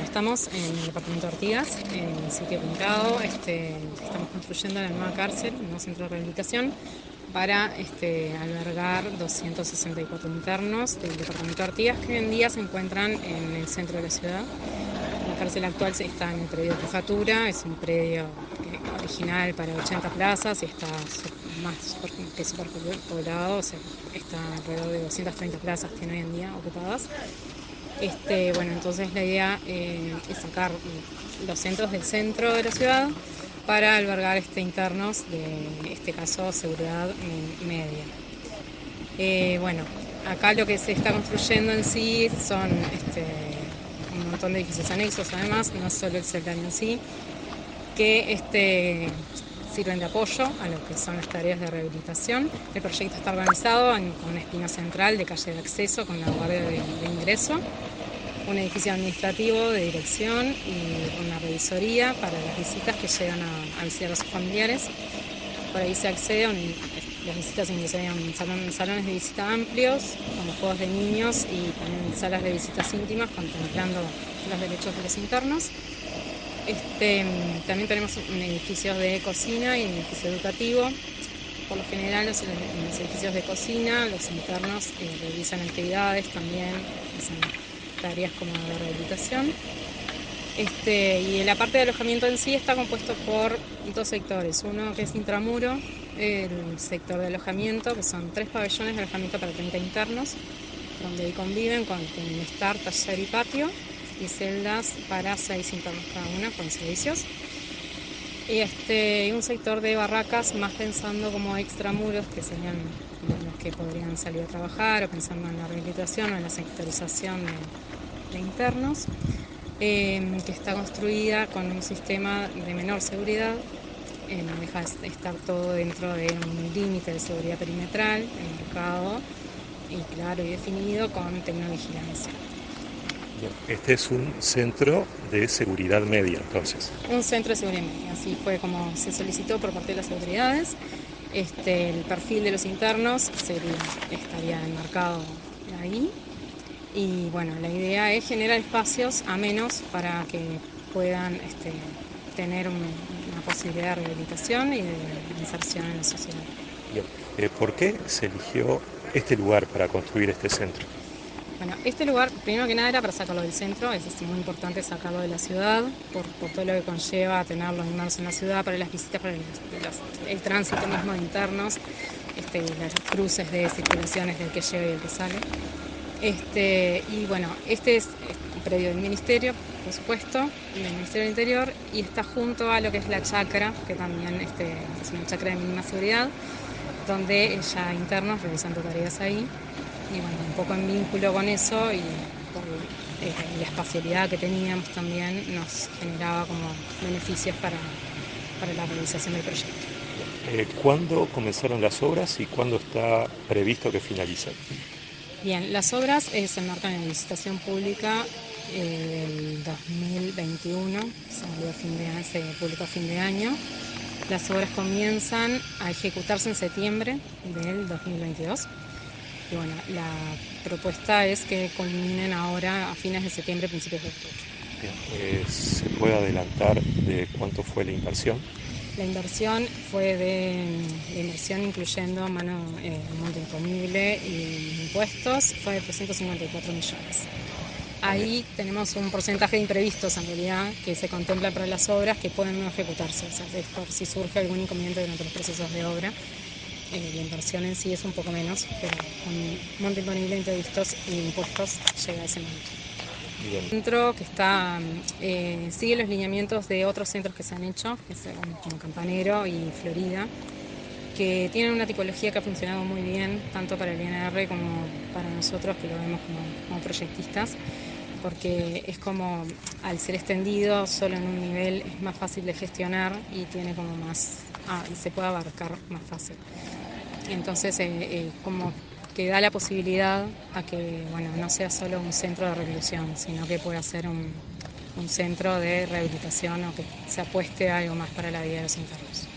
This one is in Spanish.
estamos en el departamento de Artigas, en el sitio Pintado. Estamos construyendo la nueva cárcel, el nuevo centro de rehabilitación, para albergar 264 internos del departamento de Artigas que hoy en día se encuentran en el centro de la ciudad. La cárcel actual está en el predio de jefatura, es un predio original para 80 plazas y está más que superpoblado, o sea, está alrededor de 230 plazas tiene hoy en día ocupadas. Entonces la idea es sacar los centros del centro de la ciudad para albergar internos de este caso seguridad media. Acá lo que se está construyendo en sí son un montón de edificios anexos, además, no solo el CELDAN en sí, que sirven de apoyo a lo que son las tareas de rehabilitación. El proyecto está organizado con una espina central de calle de acceso con la guardia de ingreso, un edificio administrativo de dirección y una revisoría para las visitas que llegan a visitar a sus familiares. Por ahí se accede las visitas ingresarían salones de visita amplios, con los juegos de niños y también salas de visitas íntimas contemplando los derechos de los internos. También tenemos edificios de cocina y un edificio educativo. Por lo general, en los edificios de cocina, los internos realizan actividades también, hacen tareas como de rehabilitación. Y la parte de alojamiento en sí está compuesto por dos sectores. Uno que es intramuro, el sector de alojamiento, que son 3 pabellones de alojamiento para 30 internos, donde conviven con bienestar, taller y patio, y celdas para 6 internos cada una con servicios. Y un sector de barracas, más pensando como extramuros, que serían los que podrían salir a trabajar, o pensando en la rehabilitación o en la sectorización de internos, que está construida con un sistema de menor seguridad. No deja de estar todo dentro de un límite de seguridad perimetral, enmarcado y claro y definido, con tecnovigilancia. Este es un centro de seguridad media, entonces. Un centro de seguridad media, así fue como se solicitó por parte de las autoridades. El perfil de los internos estaría enmarcado ahí. Y bueno, la idea es generar espacios amenos para que puedan tener una posibilidad de rehabilitación y de inserción en la sociedad. Bien. ¿Por qué se eligió este lugar para construir este centro? Bueno, este lugar, primero que nada, era para sacarlo del centro. Es muy importante sacarlo de la ciudad por todo lo que conlleva tenerlo inmerso en la ciudad, para las visitas, para el tránsito mismo de internos, las cruces de circulaciones del que llega y el que sale. Este es un predio del Ministerio, por supuesto, del Ministerio del Interior, y está junto a lo que es la chacra, que también es una chacra de mínima seguridad, donde ya internos realizando tareas ahí. Y bueno, un poco en vínculo con eso y por la espacialidad que teníamos también nos generaba como beneficios para la realización del proyecto. ¿Cuándo comenzaron las obras y cuándo está previsto que finalicen? Bien, las obras se enmarcan en licitación pública del 2021, se publicó a fin de año. Las obras comienzan a ejecutarse en septiembre del 2022. Y bueno, la propuesta es que culminen ahora a fines de septiembre, principios de octubre. Bien. ¿Se puede adelantar de cuánto fue la inversión? La inversión fue la inversión incluyendo monto imponible y impuestos, fue de 354 millones. Ahí tenemos un porcentaje de imprevistos en realidad que se contempla para las obras que pueden no ejecutarse, o sea, es por si surge algún inconveniente durante los procesos de obra. La inversión en sí es un poco menos, pero con monto imponible, imprevistos y impuestos llega a ese monto. Bien. El centro que sigue los lineamientos de otros centros que se han hecho, como Campanero y Florida, que tienen una tipología que ha funcionado muy bien, tanto para el INR como para nosotros, que lo vemos como proyectistas, porque es como, al ser extendido solo en un nivel, es más fácil de gestionar y tiene como se puede abarcar más fácil. Entonces, como que da la posibilidad a que no sea solo un centro de reclusión, sino que pueda ser un centro de rehabilitación o que se apueste a algo más para la vida de los internos.